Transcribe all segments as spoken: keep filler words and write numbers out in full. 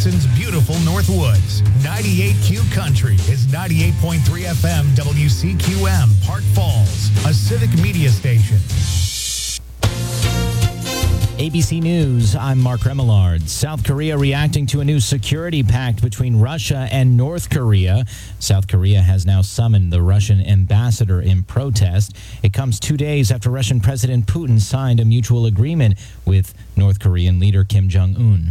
Wisconsin's beautiful Northwoods. ninety-eight Q Country is ninety-eight point three F M W C Q M, Park Falls, a civic media station. A B C News, I'm Mark Remillard. South Korea reacting to a new security pact between Russia and North Korea. South Korea has now summoned the Russian ambassador in protest. It comes two days after Russian President Putin signed a mutual agreement with North Korean leader Kim Jong-un.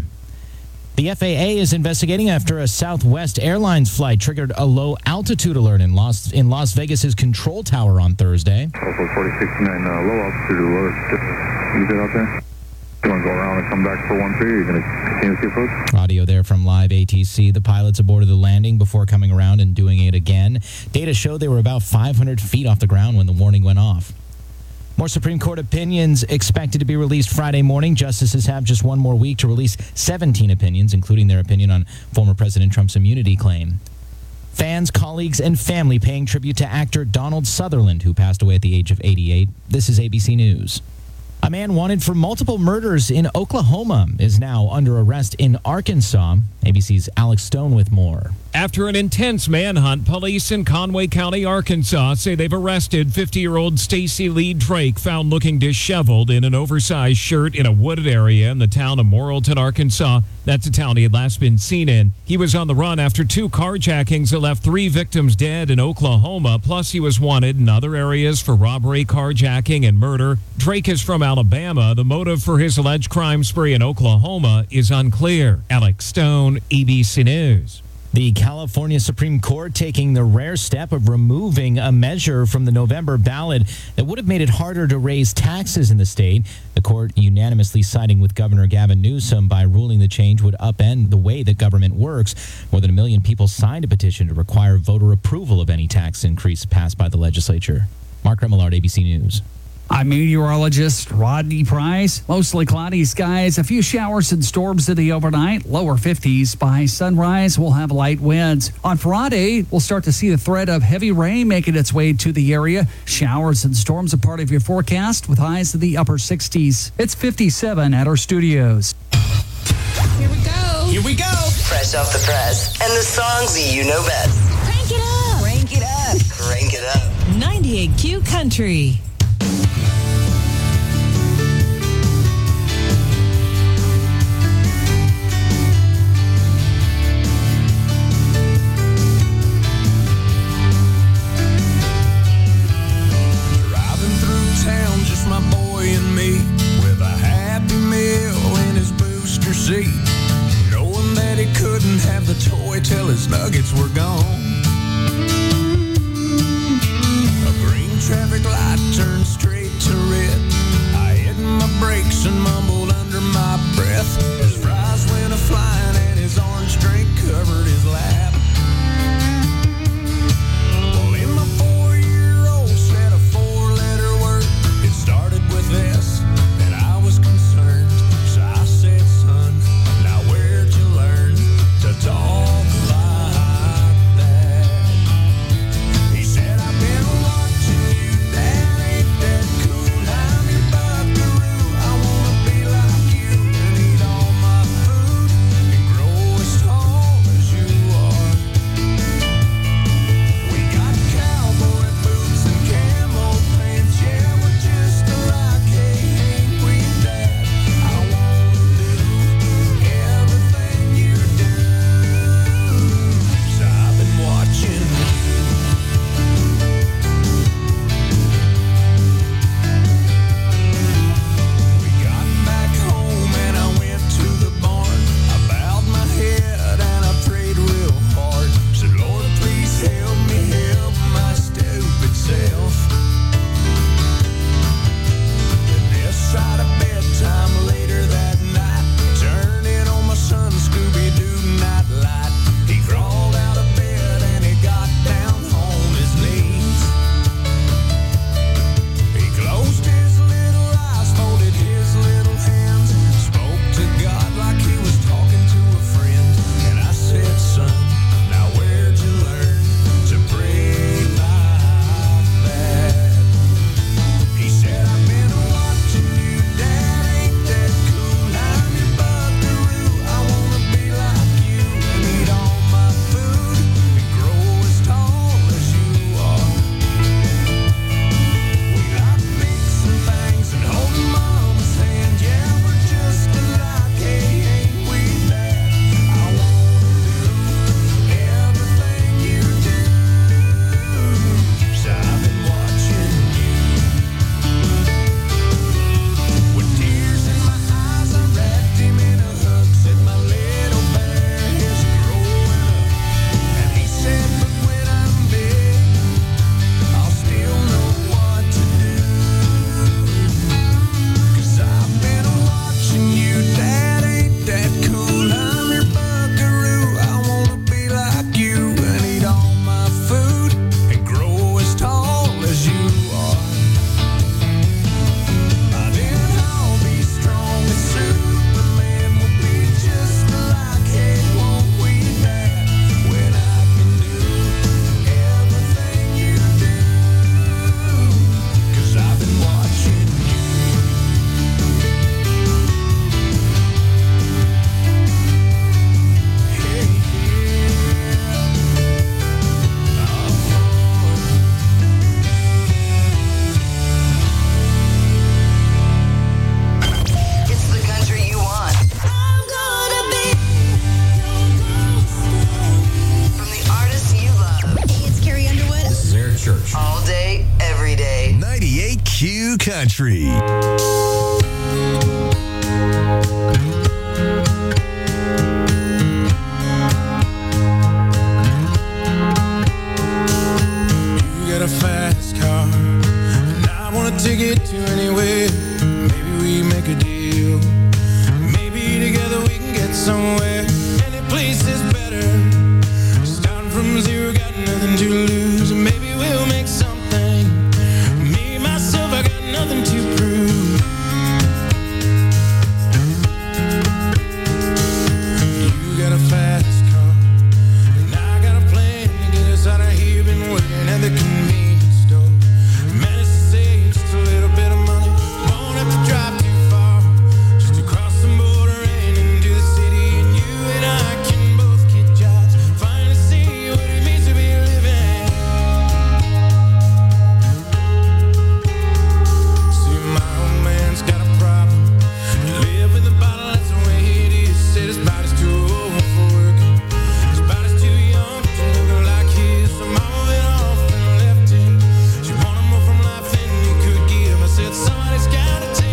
The F A A is investigating after a Southwest Airlines flight triggered a low-altitude alert in Las, in Las Vegas's control tower on Thursday. Also forty sixty-nine, uh, low-altitude alert. You good out there? You want to go around and come back for one three? Are you going to continue to approach? Audio there from Live A T C. The pilots aborted the landing before coming around and doing it again. Data showed they were about five hundred feet off the ground when the warning went off. More Supreme Court opinions expected to be released Friday morning. Justices have just one more week to release seventeen opinions, including their opinion on former President Trump's immunity claim. Fans, colleagues, and family paying tribute to actor Donald Sutherland, who passed away at the age of eighty-eight. This is A B C News. A man wanted for multiple murders in Oklahoma is now under arrest in Arkansas. A B C's Alex Stone with more. After an intense manhunt, police in Conway County, Arkansas, say they've arrested fifty-year-old Stacy Lee Drake, found looking disheveled in an oversized shirt in a wooded area in the town of Morrilton, Arkansas. That's the town he had last been seen in. He was on the run after two carjackings that left three victims dead in Oklahoma. Plus, he was wanted in other areas for robbery, carjacking, and murder. Drake is from Alabama. The motive for his alleged crime spree in Oklahoma is unclear. Alex Stone, A B C News. The California Supreme Court taking the rare step of removing a measure from the November ballot that would have made it harder to raise taxes in the state. The court unanimously siding with Governor Gavin Newsom by ruling the change would upend the way that government works. More than a million people signed a petition to require voter approval of any tax increase passed by the legislature. Mark Remillard, A B C News. I'm meteorologist Rodney Price. Mostly cloudy skies, a few showers and storms in the overnight, lower fifties. By sunrise, we'll have light winds. On Friday, we'll start to see the threat of heavy rain making its way to the area. Showers and storms are part of your forecast with highs in the upper sixties. It's fifty-seven at our studios. Here we go. Here we go. Fresh off the press and the songs you know best. Crank it up. Crank it up. Crank it up. ninety-eight Q Country. My boy and me, with a happy meal in his booster seat, knowing that he couldn't have the toy till his nuggets were gone. A green traffic light turned straight to red. I hit my brakes and mumbled under my breath. His fries went a-flying and his orange drink covered his lap. Well, in my four-year-old said a four-letter word. It started with this, and I was concerned. So I said, son, now where'd you learn to talk like that? Country. A fast car, and I wanna take it to anywhere. Maybe we make a deal. Maybe together we can get somewhere. Any place is better. Starting from zero, got nothing to lose. And maybe we'll make something. Me, myself, I got nothing to prove. You got a fast car, and I got a plan to get us out of here. Been working at the convenience. Drive too far, just to cross the border and into the city. And you and I can both get jobs, finally see what it means to be living. See, my old man's got a problem. Live with a bottle, that's the way it is. Said his body's too old for working. His body's too young to look like his. So mama went off and left him. She wanted more from life than he could give. I said, somebody's gotta take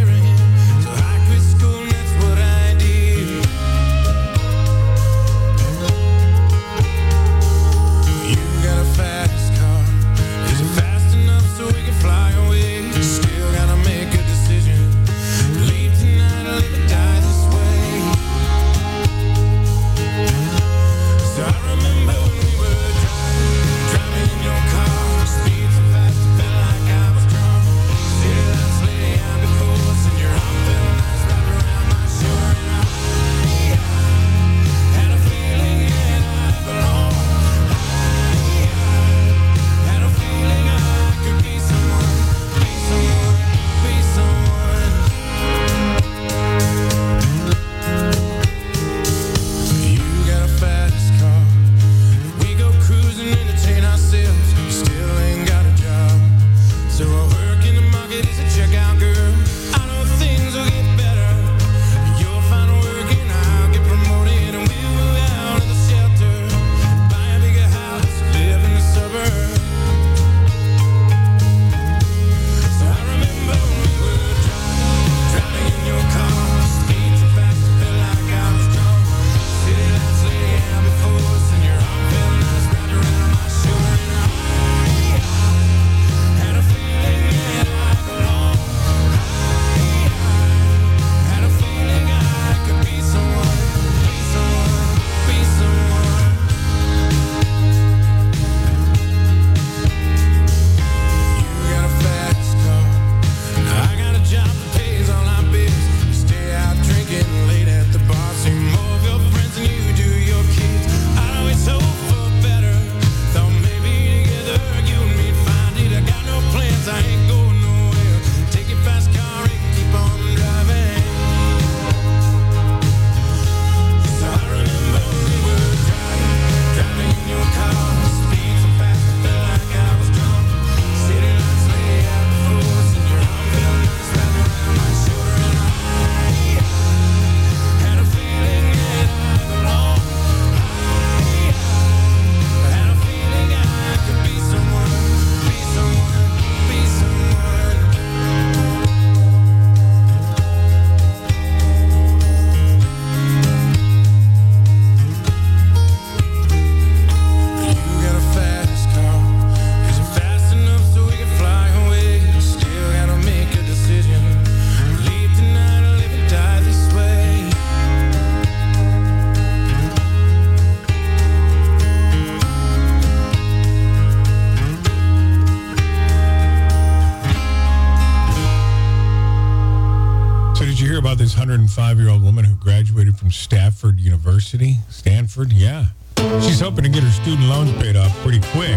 about this one hundred five-year-old woman who graduated from Stafford University? Stanford, yeah. She's hoping to get her student loans paid off pretty quick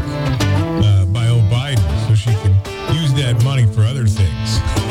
uh, by old Biden so she can use that money for other things.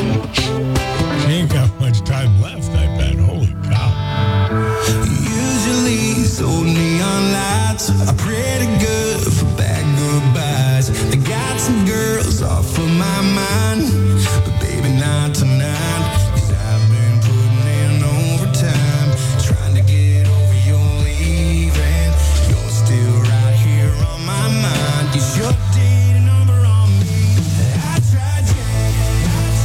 She ain't got much time left, I bet. Holy cow. Usually these old neon lights are pretty good for bad goodbyes. I got some girls off of my mind, but baby, not tonight. 'Cause I've been putting in overtime, trying to get over your leaving. You're still right here on my mind. 'Cause your date number on me. I tried, yeah, I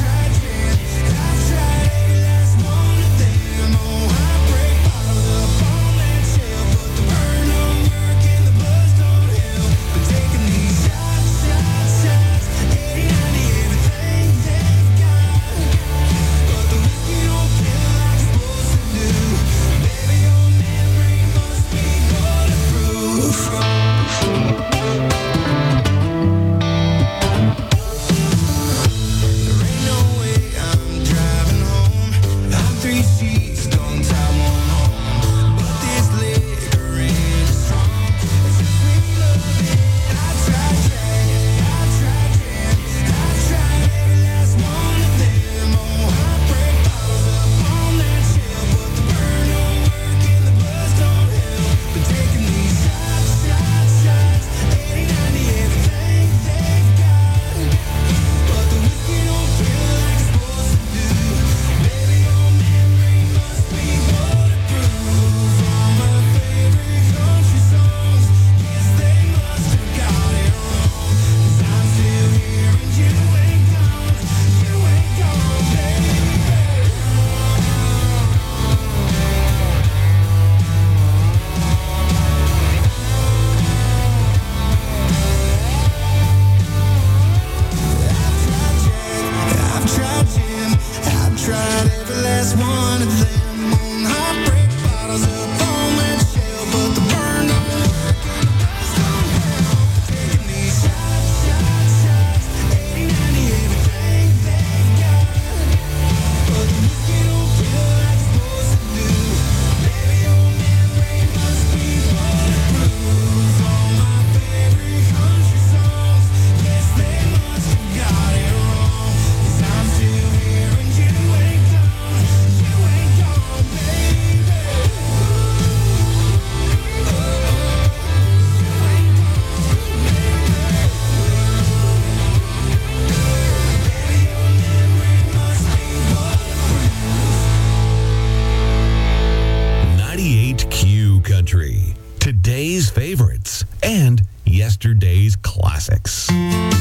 today's favorites and yesterday's classics.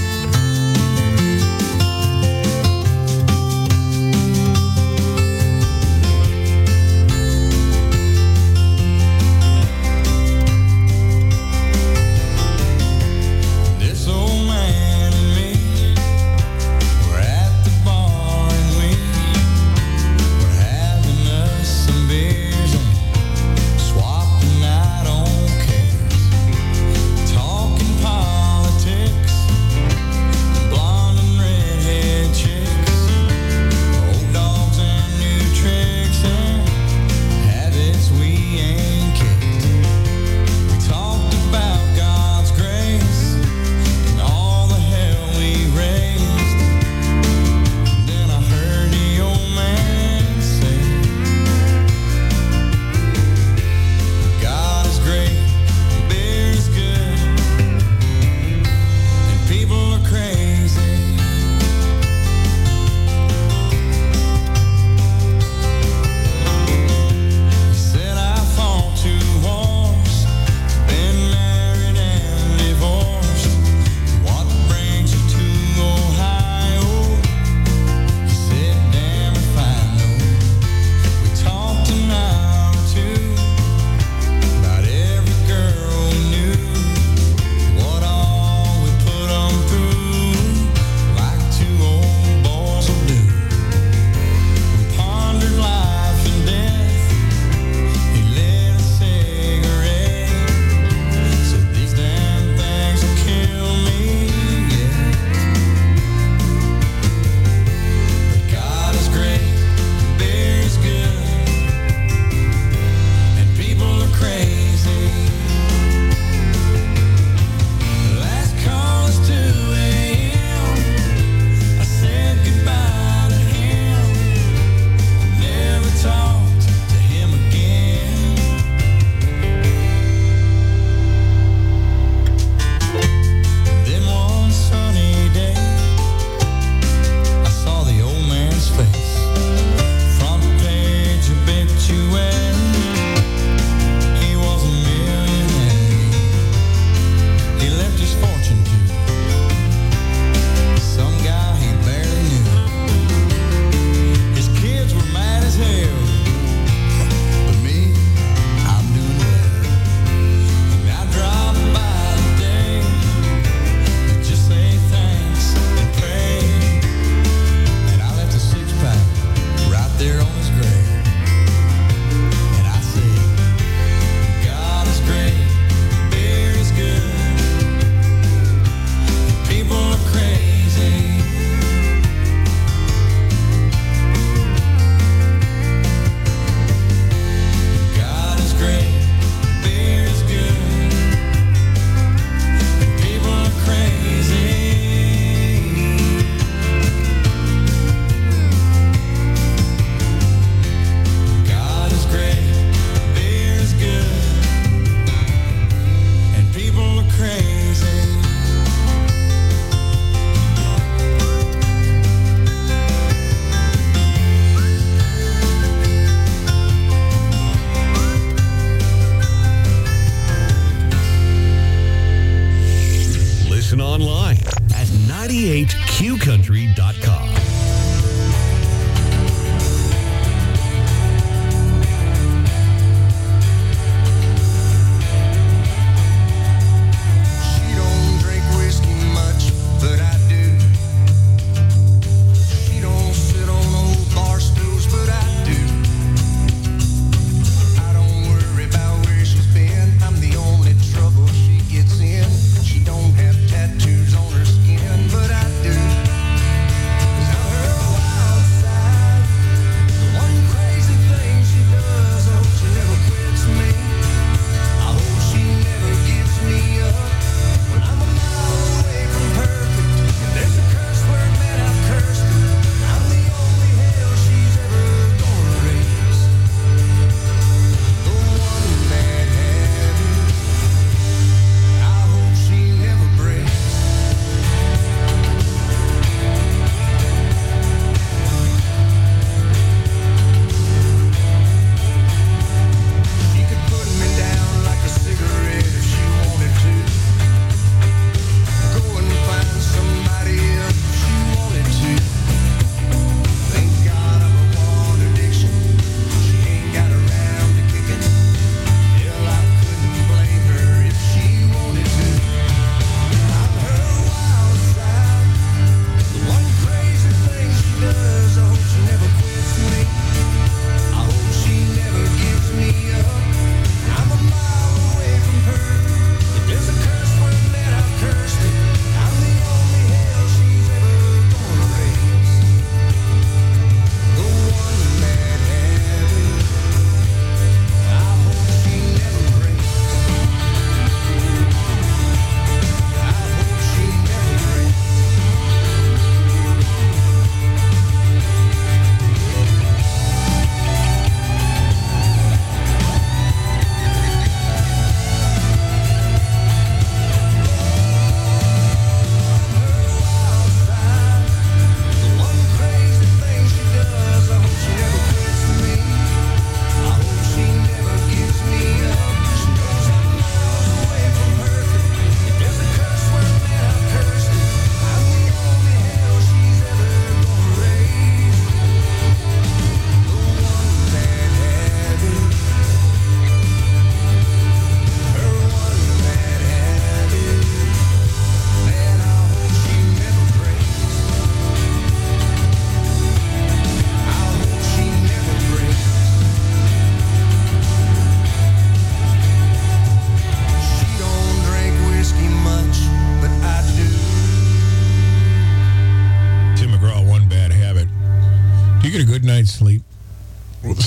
ninety-eight Q country dot com. She don't drink whiskey much, but I do. She don't sit on old bar stools, but I do. I don't worry about where she's been. I'm the only trouble she gets in. She don't have tattoos on her skin, but I do.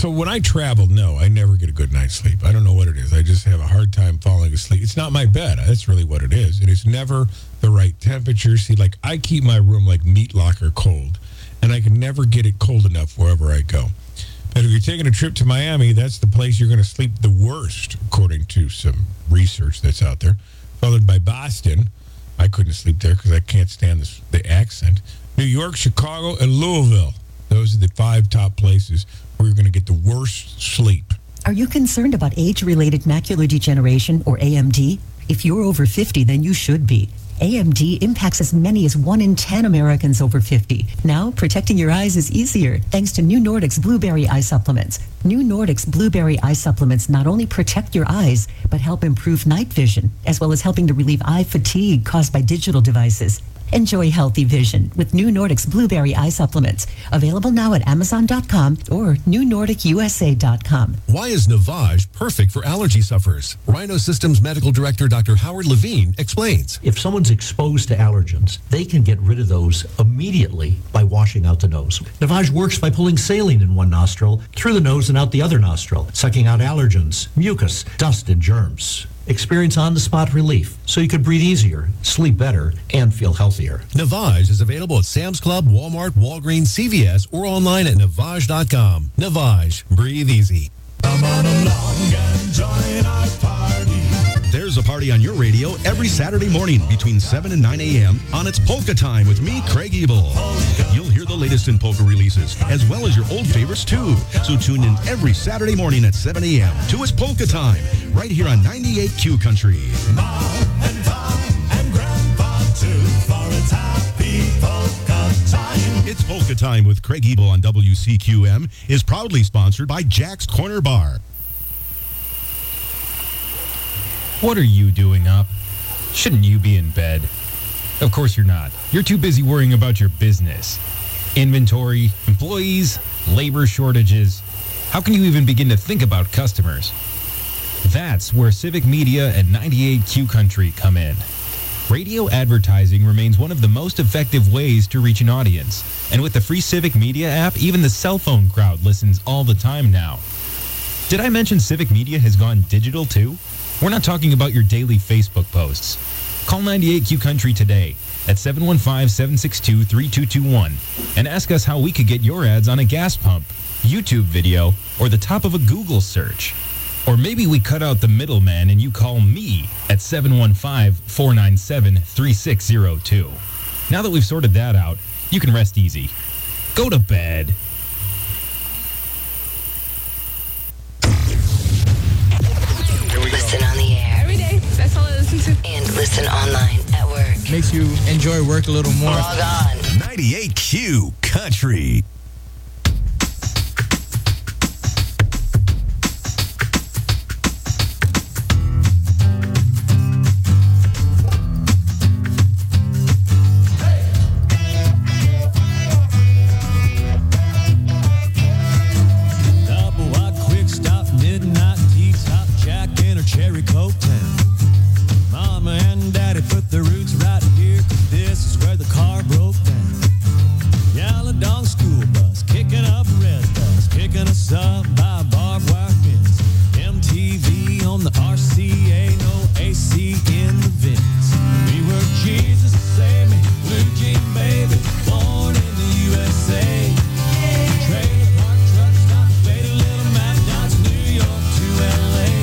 So when I travel, no, I never get a good night's sleep. I don't know what it is. I just have a hard time falling asleep. It's not my bed. That's really what it is. It is never the right temperature. See, like I keep my room like meat locker cold, and I can never get it cold enough wherever I go. But if you're taking a trip to Miami, that's the place you're going to sleep the worst, according to some research that's out there. Followed by Boston. I couldn't sleep there because I can't stand this, the accent. New York, Chicago, and Louisville. Those are the five top places where you're going to get the worst sleep. Are you concerned about age-related macular degeneration, or A M D? If you're over fifty, then you should be. A M D impacts as many as one in ten Americans over fifty. Now, protecting your eyes is easier thanks to New Nordics Blueberry Eye Supplements. New Nordics Blueberry Eye Supplements not only protect your eyes, but help improve night vision, as well as helping to relieve eye fatigue caused by digital devices. Enjoy healthy vision with New Nordics Blueberry Eye Supplements. Available now at Amazon dot com or New Nordic U S A dot com. Why is Navage perfect for allergy sufferers? Rhino Systems Medical Director Doctor Howard Levine explains. If someone's exposed to allergens, they can get rid of those immediately by washing out the nose. Navage works by pulling saline in one nostril, through the nose and out the other nostril, sucking out allergens, mucus, dust, and germs. Experience on-the-spot relief so you could breathe easier, sleep better, and feel healthier. Navage is available at Sam's Club, Walmart, Walgreens, C V S, or online at Navage dot com. Navage, breathe easy. Come on along and join our party. There's a party on your radio every Saturday morning between seven and nine a.m. on It's Polka Time with me, Craig Ebel. You'll hear the latest in polka releases, as well as your old favorites, too. So tune in every Saturday morning at seven a.m. to It's Polka Time, right here on ninety-eight Q Country. Mom and Pop and Grandpa, too, for it's happy polka time. It's Polka Time with Craig Ebel on W C Q M is proudly sponsored by Jack's Corner Bar. What are you doing up? Shouldn't you be in bed? Of course you're not. You're too busy worrying about your business. Inventory, employees, labor shortages. How can you even begin to think about customers? That's where Civic Media and ninety-eight Q Country come in. Radio advertising remains one of the most effective ways to reach an audience. And with the free Civic Media app, even the cell phone crowd listens all the time now. Did I mention Civic Media has gone digital too? We're not talking about your daily Facebook posts. Call ninety-eight Q Country today at seven one five, seven six two, three two two one and ask us how we could get your ads on a gas pump, YouTube video, or the top of a Google search. Or maybe we cut out the middleman and you call me at seven one five, four nine seven, three six zero two. Now that we've sorted that out, you can rest easy. Go to bed. Listen on the air. Every day. That's all I listen to. And listen online at work. Makes you enjoy work a little more. Log on. ninety-eight Q Country. Cherry Coke Town. Mama and Daddy put their roots right here, 'cause this is where the car broke down. Yellow dog school bus, kicking up red dust, picking us up by barbed wire fence. M T V on the R C A, no A C in the vents. We were Jesus, save me, blue jean baby, born in the U S A. Trailer park truck stop, faded little map, dots, New York to L A.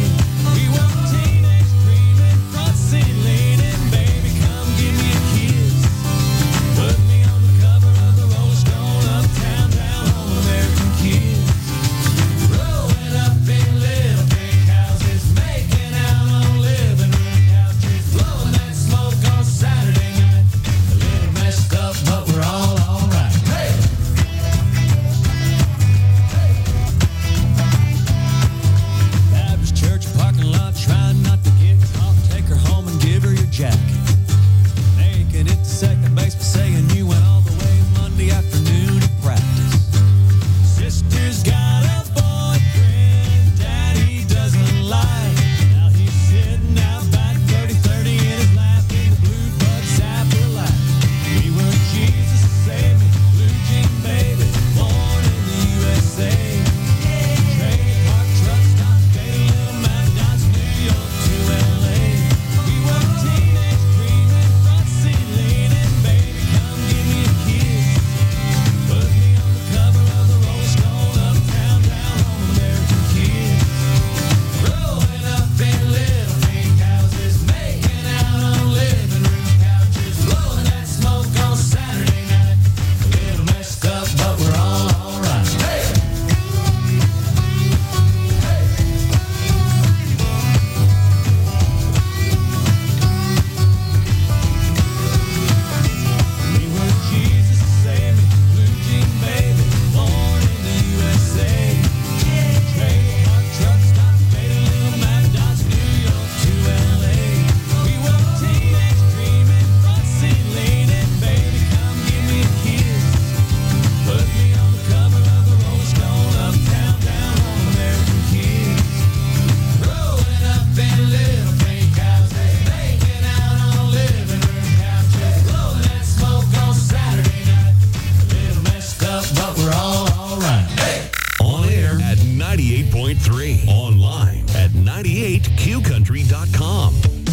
ninety-eight Q country dot com.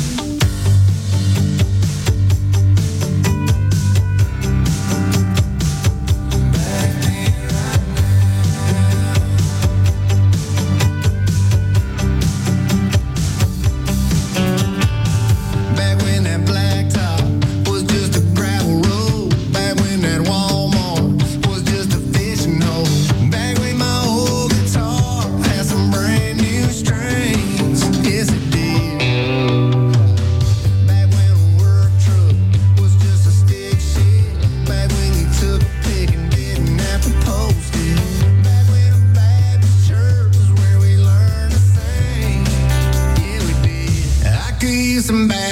Back when that blacktop was just a gravel road. Back when that Walmart was just a fishing hole. Back when my old guitar had some brand new strings. Yes, it did. Back when a work truck was just a stick shift. Back when you took a pic and didn't have to post it. Back when a Baptist church was where we learned to sing. Yeah, we did. I could use some back.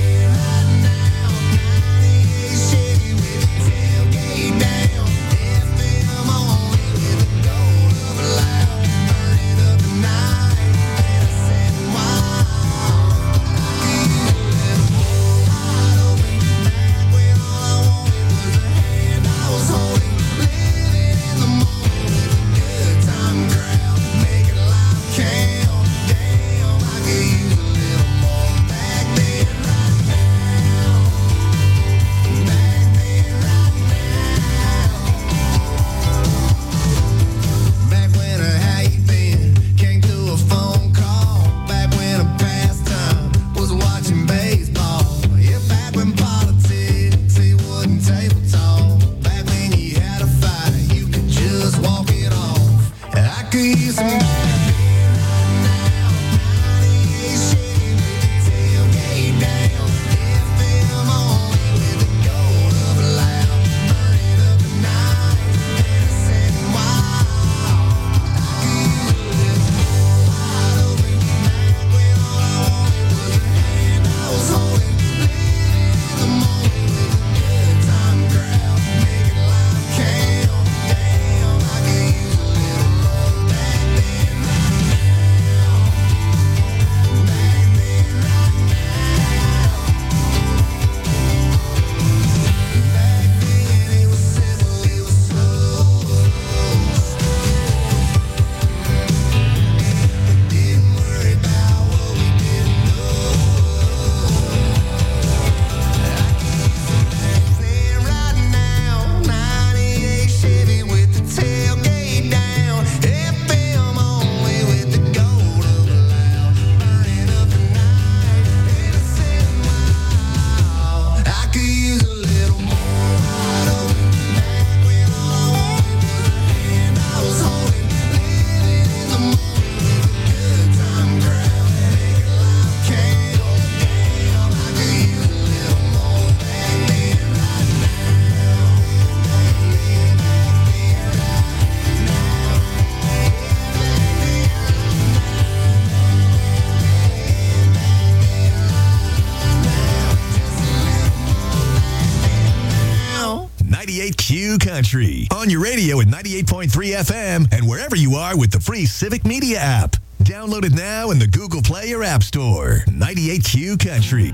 Q Country on your radio at ninety-eight point three F M and wherever you are with the free Civic Media app. Download it now in the Google Play or App Store. ninety-eight Q Country.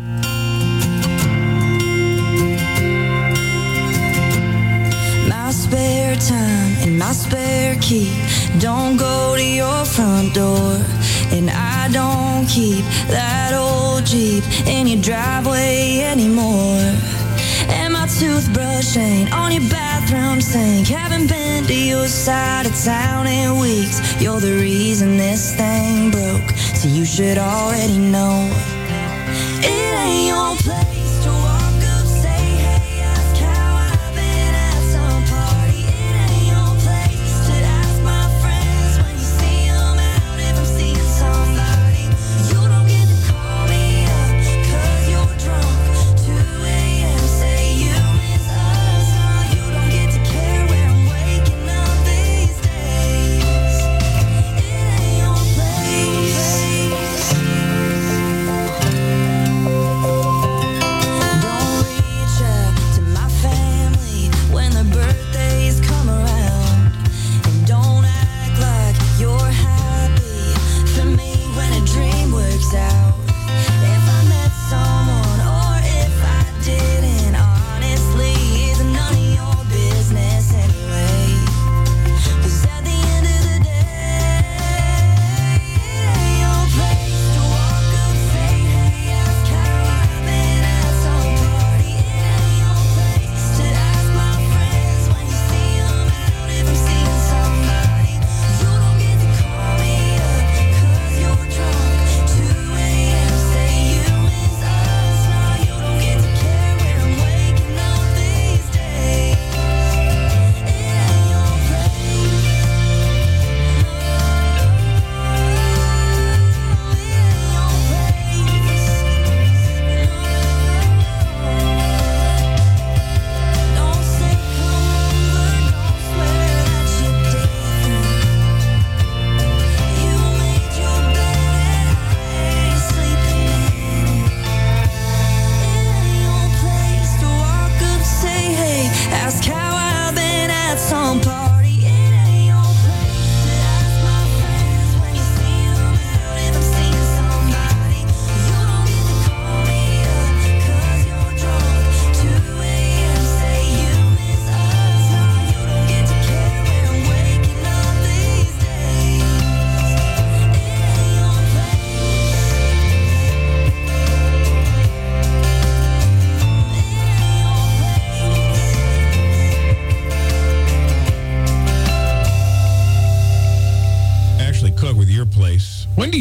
My spare time and my spare key don't go to your front door, and I don't keep that old Jeep in your driveway anymore. And my toothbrush ain't on your bathroom sink. Haven't been to your side of town in weeks. You're the reason this thing broke, so you should already know. It ain't your place to walk up, say hey, ask how I've been at some party. It ain't your place to ask my friends when you see them out if I'm seeing somebody. You don't get to call me up 'cause you're drunk. two a.m. say you miss us. No, you don't get to care where I'm waking up these days. It ain't your place.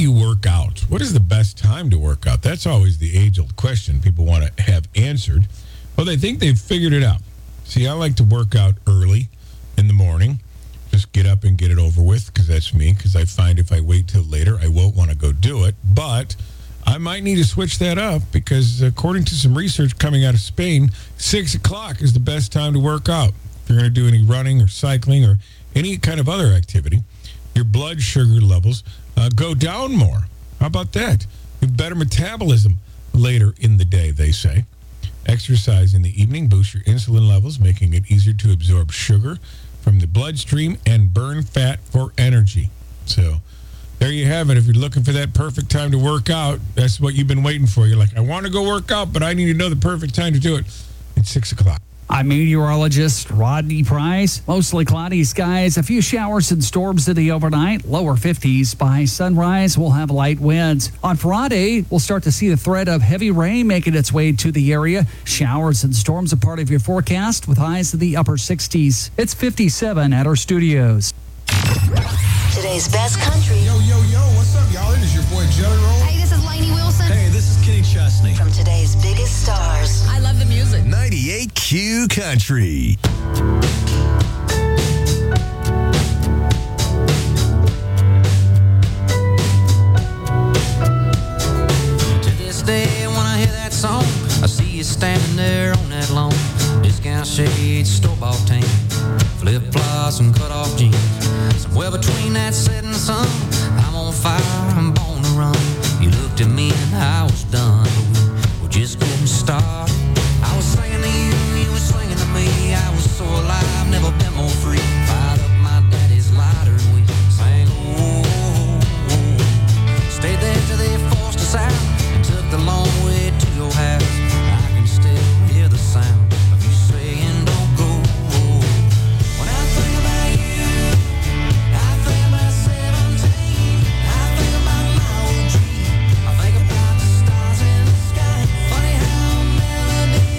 you work out? What is the best time to work out? That's always the age-old question people want to have answered. Well, they think they've figured it out. See, I like to work out early in the morning. Just get up and get it over with, because that's me, because I find if I wait till later, I won't want to go do it. But I might need to switch that up, because according to some research coming out of Spain, six o'clock is the best time to work out. If you're going to do any running or cycling or any kind of other activity, your blood sugar levels uh, go down more. How about that? You have better metabolism later in the day, they say. Exercise in the evening boosts your insulin levels, making it easier to absorb sugar from the bloodstream and burn fat for energy. So there you have it. If you're looking for that perfect time to work out, that's what you've been waiting for. You're like, I want to go work out, but I need to know the perfect time to do it. It's six o'clock. I'm meteorologist Rodney Price. Mostly cloudy skies, a few showers and storms in the overnight, lower fifties. By sunrise, we'll have light winds. On Friday, we'll start to see the threat of heavy rain making its way to the area. Showers and storms a part of your forecast with highs in the upper sixties. It's fifty-seven at our studios. Today's best country. Yo, yo, yo, what's up, y'all? It is your boy Jelly Roll. Hey, this is Lainey Wilson. Hey, this is Kenny Chesney. From today's biggest stars. I love the music. ninety-eight Q Country. To this day, when I hear that song, I see you standing there on that lawn. Discount shades, store-bought tan, flip-flops and cut-off jeans. Somewhere between that setting sun, I'm on fire, I'm born to run. You looked at me and I was done, but we were just getting started. I was singing to you, you were singing to me. I was so alive, never been more free. Fired up my daddy's lighter and we sang, oh, oh, oh. Stayed there till they forced us out and took the long way to your house. I can still hear the sound of you saying, don't go. When I think about you, I think about seventeen. I think about my old dream. I think about the stars in the sky. Funny how melody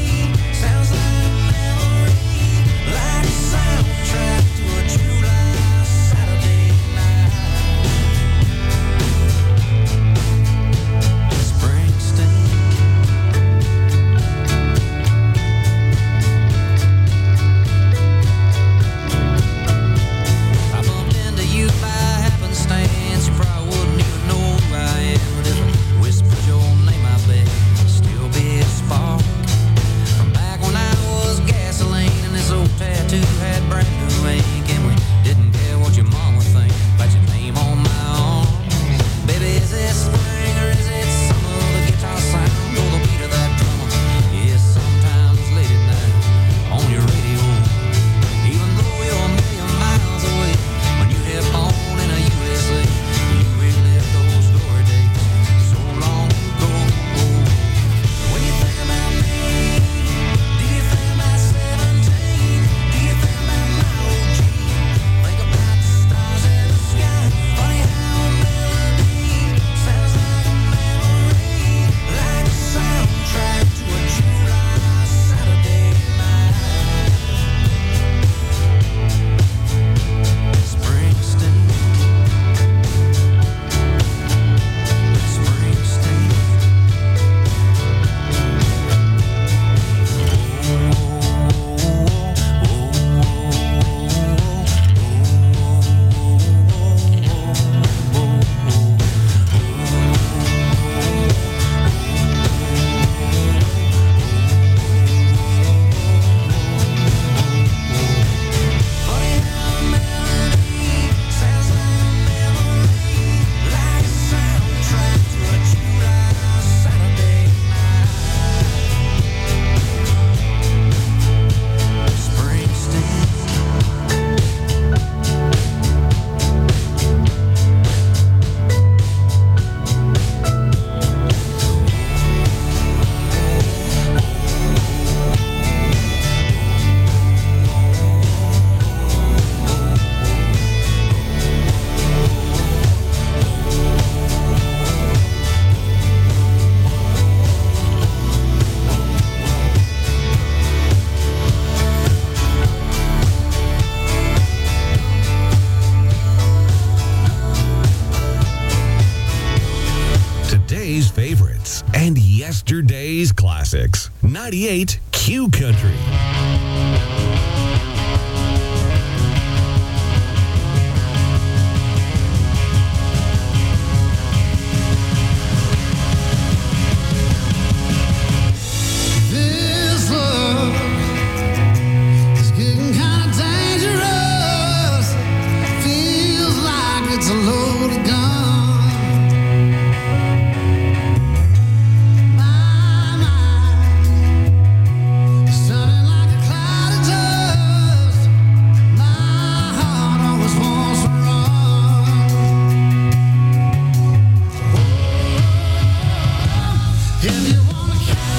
today's favorites and yesterday's classics. ninety-eight Q Country. This love is getting kind of dangerous. Feels like it's a loaded gun. My mind is turning like a cloud of dust. My heart always wants to run. If you wanna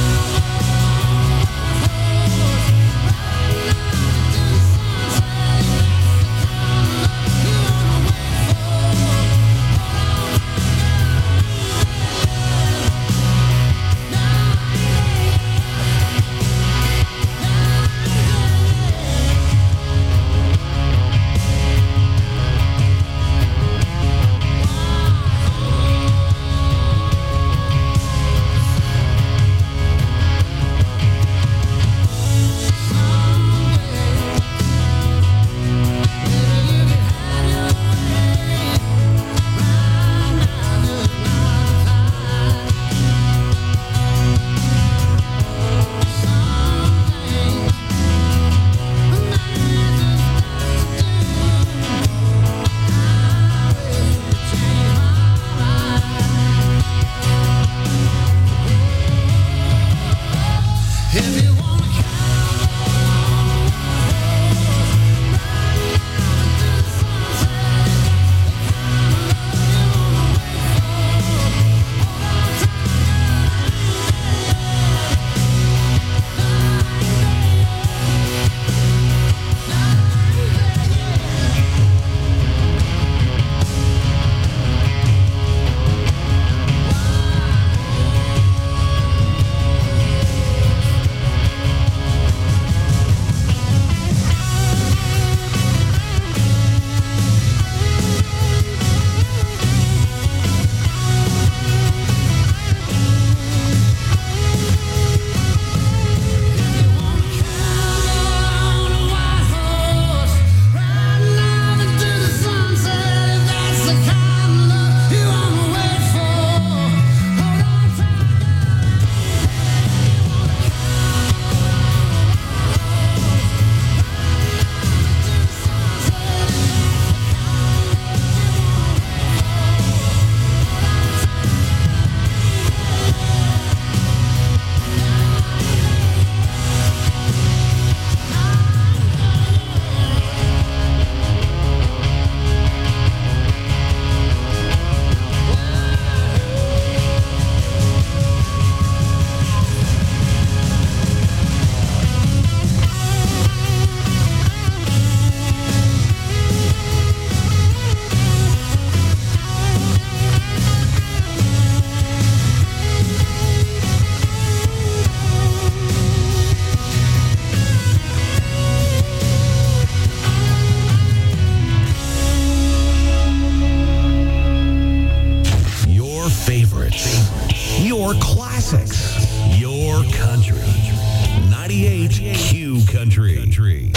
your classics, your country. ninety-eight Q Country. Country.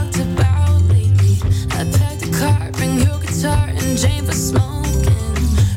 Jane for smoking.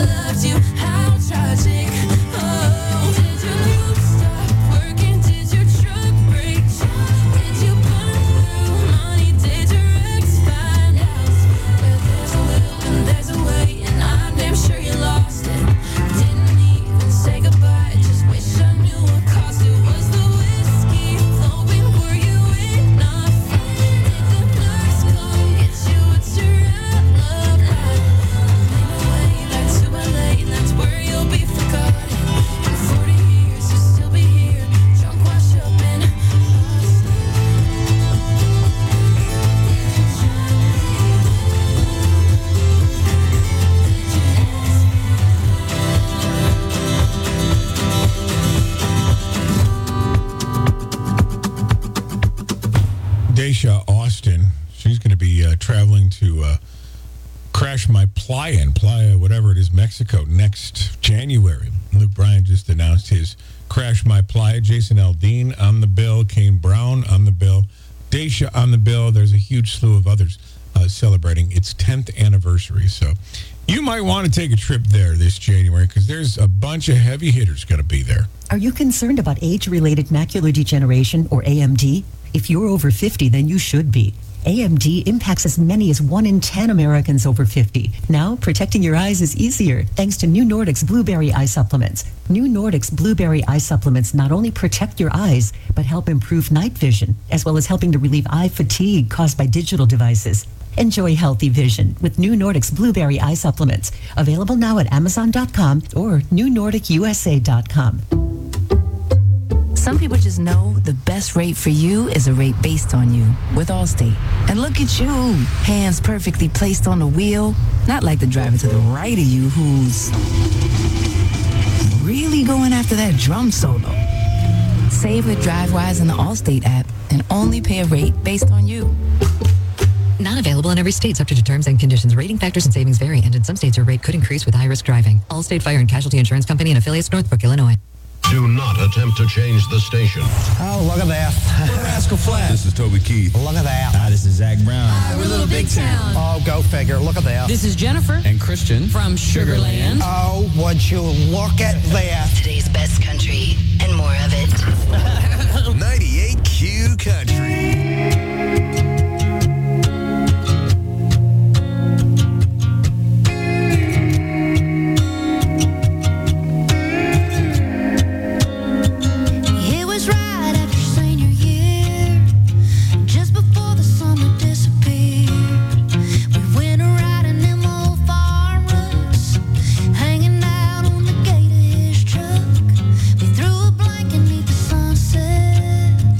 loved you. How tragic. Oh, did your lube stop working? Did your truck break? Did you burn through money? Did your ex find out? But there's a will and there's a way, and I'm damn sure you lost it. Didn't even say goodbye. Just wish I knew what caused it. Was the whiskey flowing? Were you enough? Did the nurse come get you? What's your alibi? Lean away, that's too late, and that's where you'll be forgotten. In forty years, you'll still be here, drunk, washed up, and lost. Daisha Austin, she's going to be uh, traveling to uh, crash my playa in Playa, whatever it is, Mexico, next January. Luke Bryan just announced his Crash My Playa. Jason Aldean on the bill, Kane Brown on the bill, Daisha on the bill. There's a huge slew of others uh, celebrating its tenth anniversary. So you might want to take a trip there this January because there's a bunch of heavy hitters going to be there. Are you concerned about age-related macular degeneration, or A M D? If you're over fifty, then you should be. A M D impacts as many as one in ten Americans over fifty. Now, protecting your eyes is easier thanks to New Nordics Blueberry Eye Supplements. New Nordics Blueberry Eye Supplements not only protect your eyes, but help improve night vision, as well as helping to relieve eye fatigue caused by digital devices. Enjoy healthy vision with New Nordics Blueberry Eye Supplements. Available now at Amazon dot com or New Nordic U S A dot com. Some people just know the best rate for you is a rate based on you with Allstate. And look at you, hands perfectly placed on the wheel, not like the driver to the right of you who's really going after that drum solo. Save with DriveWise in the Allstate app and only pay a rate based on you. Not available in every state, subject to terms and conditions. Rating factors and savings vary, and in some states your rate could increase with high-risk driving. Allstate Fire and Casualty Insurance Company and affiliates, Northbrook, Illinois. Do not attempt to change the station. Oh, look at that. We're Rascal Flatts. This is Toby Keith. Look at that. Hi, this is Zach Brown. Hi, we're Little Big Town. Oh, go figure. Look at that. This is Jennifer. And Christian. From Sugarland. Oh, would you look at that. Today's best country and more of it. ninety-eight Q Country. Hanging out on the gate of his truck, we threw a blanket 'neath the sunset.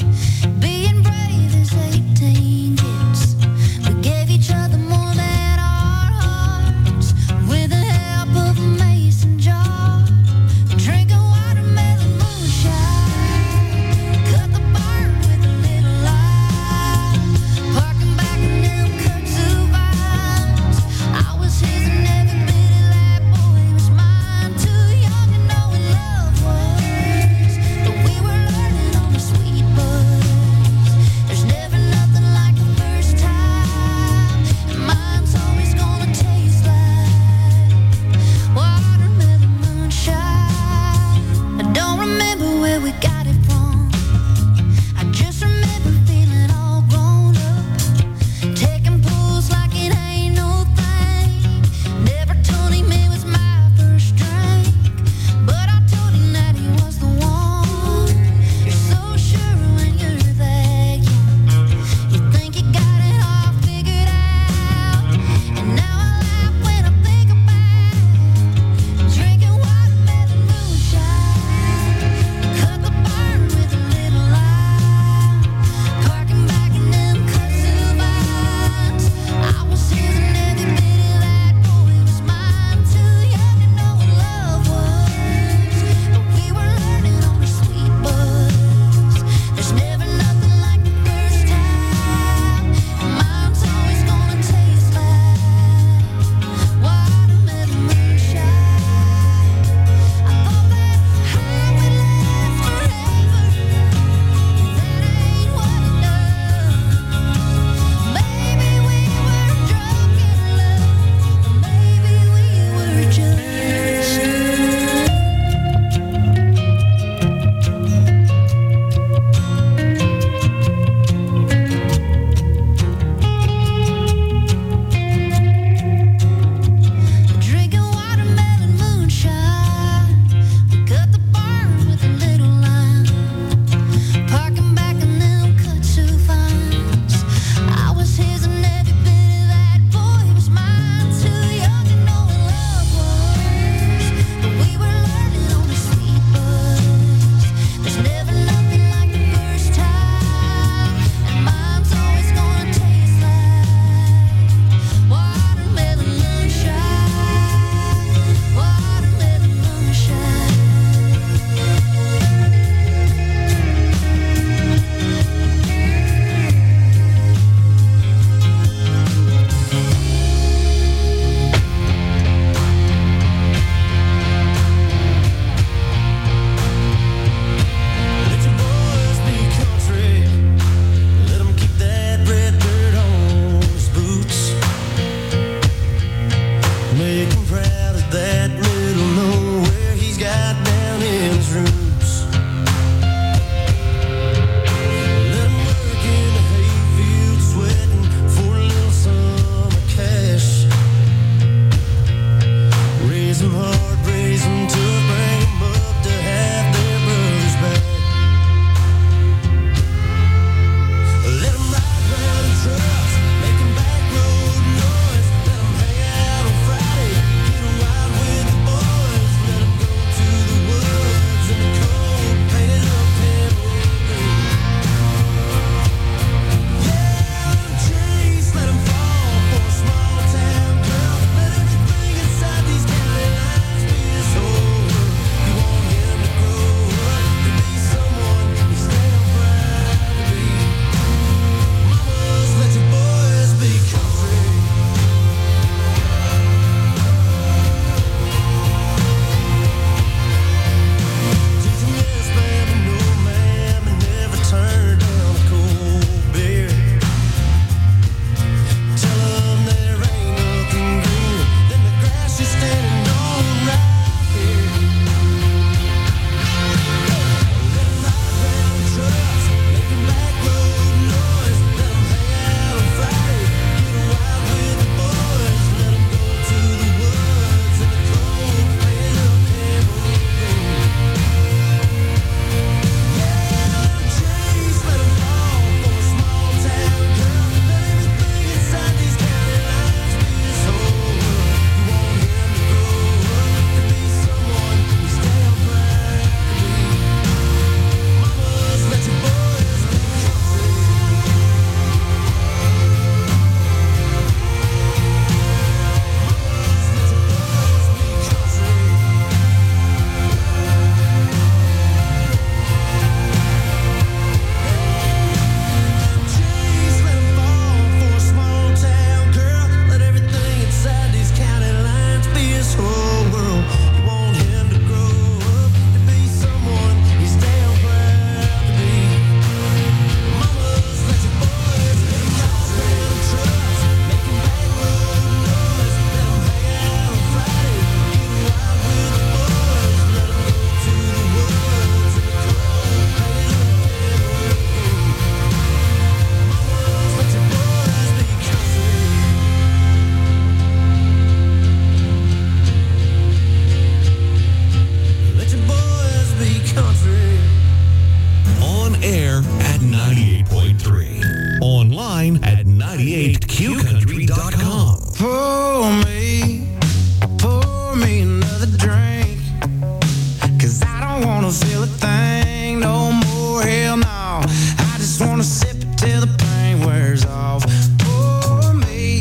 ninety-eight Q country dot com. Pour me, pour me another drink, 'cause I don't wanna feel a thing no more, hell no. I just wanna sip it till the pain wears off. Pour me,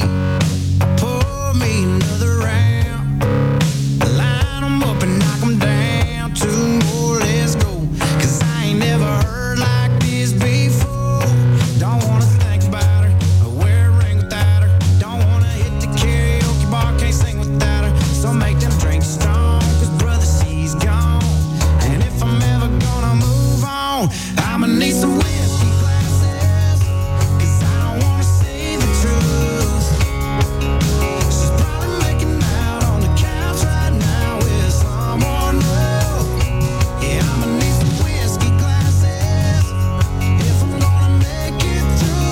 pour me another round, line 'em up and knock 'em down, two more, let's go, 'cause I ain't never heard like this before. Don't wanna think about her, or wear a ring without her, don't wanna hit the karaoke bar, can't sing without her, so make them drinks strong, 'cause brother, she's gone, and if I'm ever gonna move on, I'ma need some whiskey glasses, 'cause I don't wanna see the truth. She's probably making out on the couch right now with someone new. Yeah, I'ma need some whiskey glasses if I'm gonna make it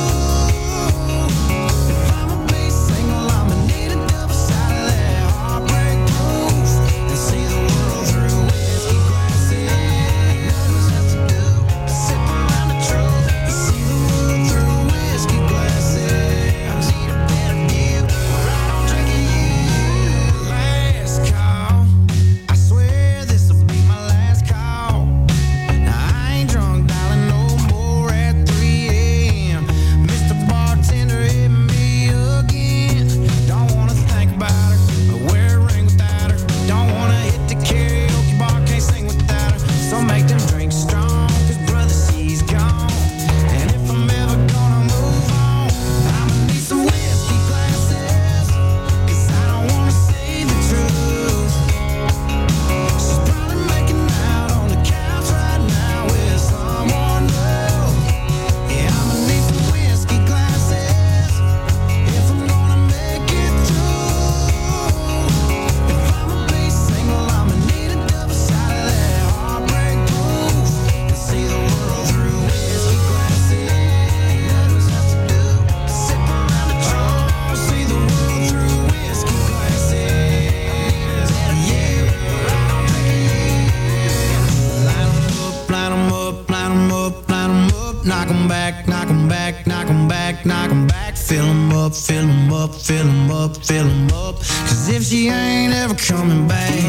through. If I'ma be single, I'ma need a double shot of that heartbreak proof, and see the world through whiskey glasses. Nothing's left to do but sip around the truth, and see the world through whiskey glasses. Need a better view, or I don't drink it. You last call, I swear this'll be my last call. Now I ain't drunk, darling, no more at three a.m. Mister Bartender hit me again. Don't wanna think about her, or wear a ring without her, don't wanna hit the karaoke bar, can't sing without her, so make them drinks strong, 'cause brother, she's gone, and if I'm ever gonna move on, I'ma need some whiskey glasses, 'cause I don't wanna see the truth. She's probably making out on the couch right now with someone new. Yeah, I'ma need some whiskey glasses if I'm gonna make it through. If I'ma be single, I'ma need a double shot of that heartbreak proof, and see the world through whiskey glasses. Nothing's left to do but sip around the truth, see the world through whiskey glasses. Yeah, I don't drink it. Line 'em up, line 'em up, line 'em up, line 'em up, knock 'em back, knock 'em back, knock 'em back, knock 'em back, fill 'em up, fill 'em up, fill 'em up, fill 'em up, 'cause if she ain't ever coming back,